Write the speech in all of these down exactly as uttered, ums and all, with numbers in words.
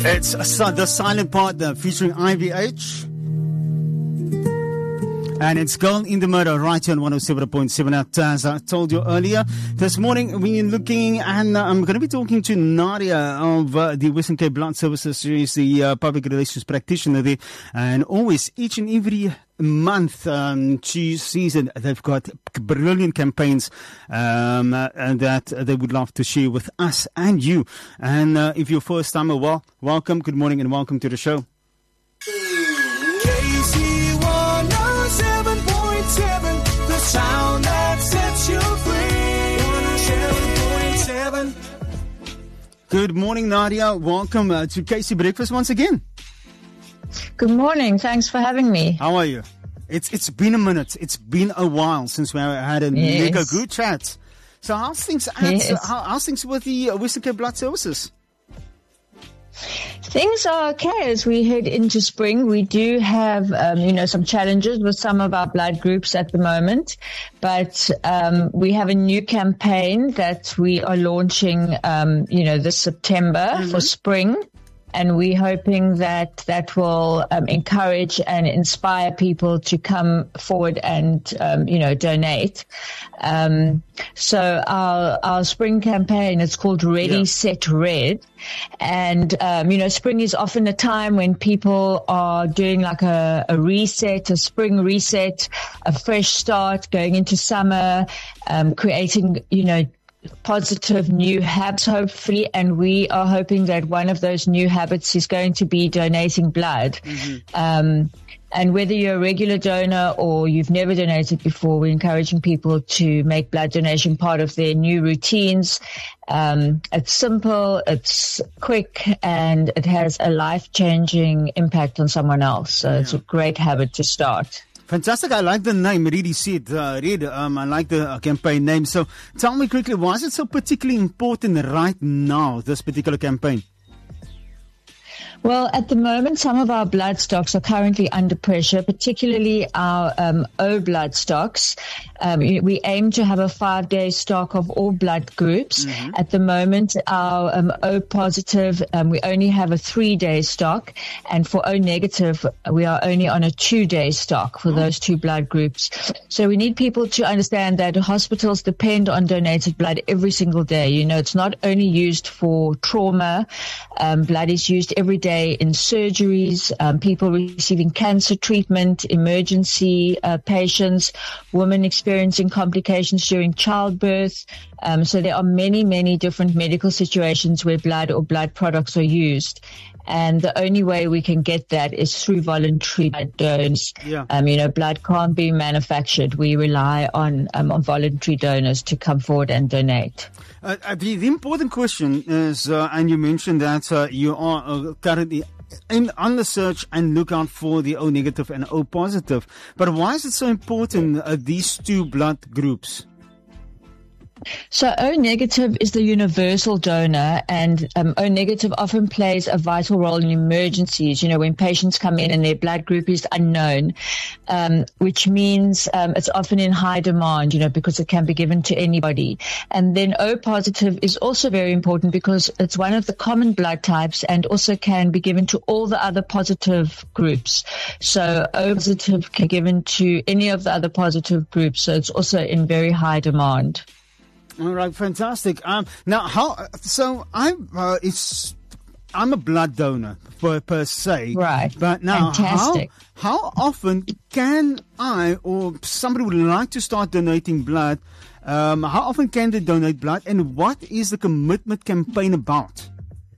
It's the Silent Partner featuring I V H. And it's Girl in the Murder right here on one oh seven point seven. As I told you earlier, this morning we're looking, and uh, I'm going to be talking to Nadia of uh, the Western Cape Blood Services. She's the uh, public relations practitioner there. And always, each and every month, um, she sees that they've got brilliant campaigns um, uh, and that they would love to share with us and you. And uh, if you're first timer, well, welcome, good morning, and welcome to the show. The sound that sets you free. one oh seven point seven. Good morning, Nadia. Welcome uh, to K C Breakfast once again. Good morning. Thanks for having me. How are you? It's It's been a minute. It's been a while since we had a yes. mega good chat. So how's things at, yes. how, how's things with the uh, Western Cape Blood Services? Things are okay as we head into spring. We do have, um, you know, some challenges with some of our blood groups at the moment, but um, we have a new campaign that we are launching, um, you know, this September mm-hmm. for spring. And we're hoping that that will um, encourage and inspire people to come forward and, um, you know, donate. Um, so our our spring campaign is called Ready, yeah. Set, Red. And, um, you know, spring is often a time when people are doing like a, a reset, a spring reset, a fresh start, going into summer, um, creating, you know, positive new habits, hopefully, and we are hoping that one of those new habits is going to be donating blood. Mm-hmm. Um, and whether you're a regular donor or you've never donated before, we're encouraging people to make blood donation part of their new routines. Um, it's simple, it's quick, and it has a life-changing impact on someone else. So yeah. It's a great habit to start. Fantastic. I like the name, Ready, Set, uh, Red. Um, I like the uh, campaign name. So tell me quickly, why is it so particularly important right now, this particular campaign? Well, at the moment, some of our blood stocks are currently under pressure, particularly our um, O blood stocks. Um, we aim to have a five-day stock of all blood groups. Mm-hmm. At the moment, our um, O positive, um, we only have a three-day stock, and for O negative, we are only on a two-day stock for oh. those two blood groups. So we need people to understand that hospitals depend on donated blood every single day. You know, it's not only used for trauma. Um, blood is used every day in surgeries, um, people receiving cancer treatment, emergency uh, patients, women experiencing complications during childbirth. Um, so there are many, many different medical situations where blood or blood products are used. And the only way we can get that is through voluntary blood donors. Yeah. Um, you know, blood can't be manufactured. We rely on, um, on voluntary donors to come forward and donate. Uh, the, the important question is, uh, and you mentioned that uh, you are uh, currently in, on the search and lookout for the O negative and O positive. But why is it so important, uh, these two blood groups? So O negative is the universal donor, and um, O negative often plays a vital role in emergencies, you know, when patients come in and their blood group is unknown, um, which means um, it's often in high demand, you know, because it can be given to anybody. And then O positive is also very important because it's one of the common blood types and also can be given to all the other positive groups. So O positive can be given to any of the other positive groups, so it's also in very high demand. All right, fantastic. Um, now, how? So I'm uh, it's I'm a blood donor per, per se, right? But now, fantastic. how how often can I or somebody would like to start donating blood? Um, how often can they donate blood, and what is the commitment campaign about?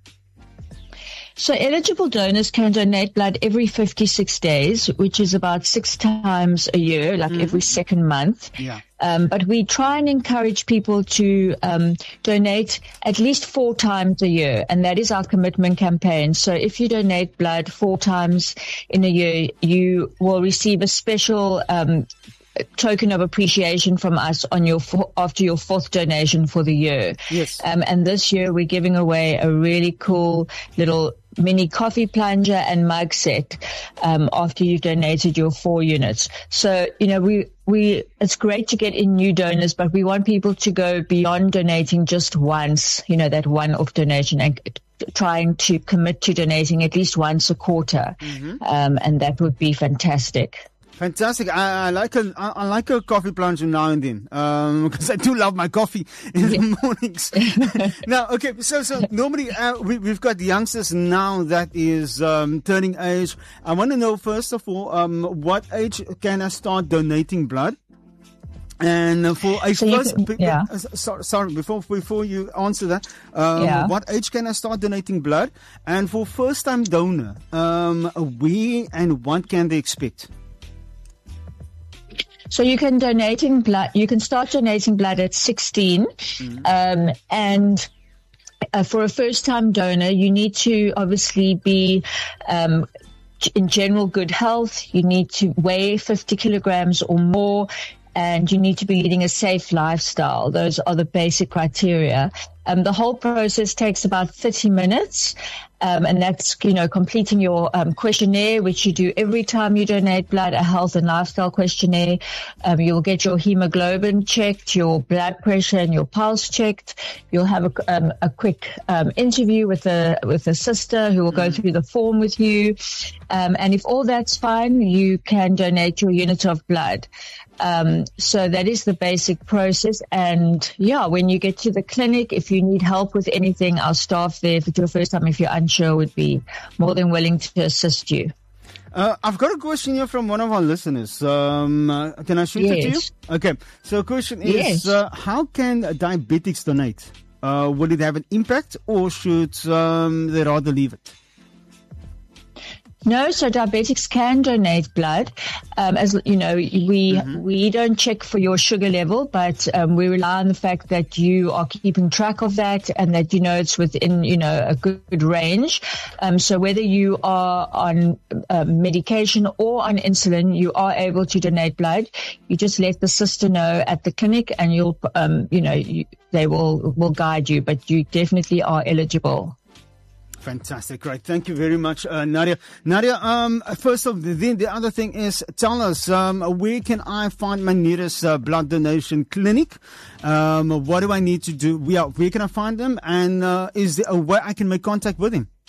So eligible donors can donate blood every fifty-six days, which is about six times a year, like mm. every second month. Yeah. Um, but we try and encourage people to um, donate at least four times a year, and that is our commitment campaign. So if you donate blood four times in a year, you will receive a special um, token of appreciation from us on your after your fourth donation for the year. Yes. Um, and this year we're giving away a really cool little mini coffee plunger and mug set um, after you've donated your four units. So, you know, we, we, it's great to get in new donors, but we want people to go beyond donating just once, you know, that one-off donation and trying to commit to donating at least once a quarter, mm-hmm. um, and that would be fantastic. Fantastic. I, I like a I, I like a coffee plunge now and then, um, because I do love my coffee in the mornings. Now, okay, so so normally uh, we, we've got youngsters now that is um, turning age. I want to know first of all, um, what age can I start donating blood? And for a so first, can, yeah. uh, sorry, sorry, before before you answer that, um, yeah. what age can I start donating blood? And for first time donor, um, where and what can they expect? So you can donating blood. You can start donating blood at sixteen, mm-hmm. um, and uh, for a first-time donor, you need to obviously be um, in general good health. You need to weigh fifty kilograms or more, and you need to be leading a safe lifestyle. Those are the basic criteria. Um, the whole process takes about thirty minutes. Um, and that's, you know, completing your um, questionnaire, which you do every time you donate blood, a health and lifestyle questionnaire. Um, you'll get your hemoglobin checked, your blood pressure and your pulse checked. You'll have a, um, a quick um, interview with a with a sister who will go through the form with you. Um, and if all that's fine, you can donate your unit of blood. Um, so that is the basic process. And yeah, when you get to the clinic, if you need help with anything, our staff there, if it's your first time, if you're unsure, would be more than willing to assist you. Uh, I've got a question here from one of our listeners. Um, uh, can I shoot yes. it to you? Okay. So the question is, yes. uh, how can diabetics donate? Uh, would it have an impact, or should um, they rather leave it? No, so diabetics can donate blood. Um, as you know, we mm-hmm. we don't check for your sugar level, but um, we rely on the fact that you are keeping track of that and that you know it's within you know a good, good range. Um, so whether you are on uh, medication or on insulin, you are able to donate blood. You just let the sister know at the clinic, and you'll um, you know you, they will will guide you. But you definitely are eligible. Fantastic. Great. Thank you very much, uh, Nadia. Nadia, um, first of the, the, the other thing is, tell us, um, where can I find my nearest uh, blood donation clinic? Um, what do I need to do? Where, where can I find them? And uh, is there a way I can make contact with him?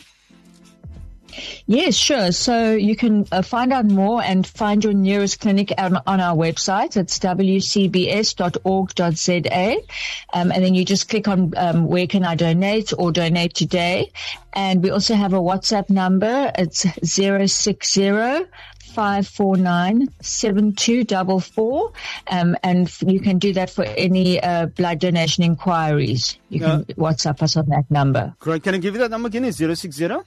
Yes, sure. So you can uh, find out more and find your nearest clinic on, on our website. It's w c b s dot org dot z a. Um, and then you just click on um, where can I donate or donate today. And we also have a WhatsApp number. It's zero six zero five four nine seven two four four. Um, and you can do that for any uh, blood donation inquiries. You can uh, WhatsApp us on that number. Great. Can I give you that number again? It's zero six zero?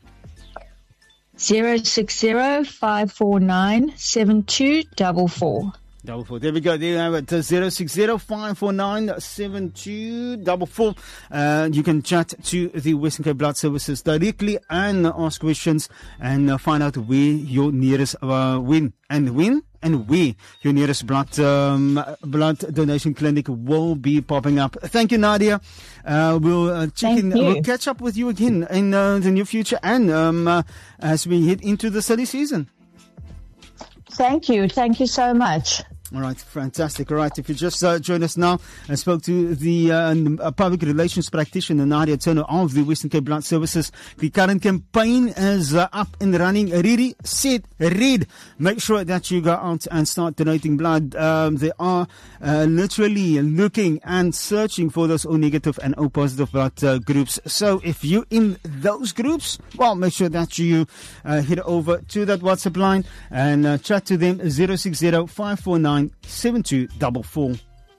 Zero six zero five four nine seven two double four. Double four. There we go. There you have it. Zero six zero five four nine seven two double four. Uh, you can chat to the Western Cape Blood Services directly and ask questions and uh, find out where your nearest uh, win and win. And where your nearest blood um, blood donation clinic will be popping up. Thank you, Nadia. Uh, we'll uh, check Thank in. You. We'll catch up with you again in uh, the near future, and um, uh, as we head into the study season. Thank you. Thank you so much. All right, fantastic. All right, if you just uh, joined us now, I spoke to the uh, public relations practitioner, Nadia Turner of the Western Cape Blood Services. The current campaign is uh, up and running. Ready, set, read. Make sure that you go out and start donating blood. Um, they are uh, literally looking and searching for those O negative and O positive blood uh, groups. So if you're in those groups, well, make sure that you uh, head over to that WhatsApp line and uh, chat to them, zero six zero five four nine seven two four four.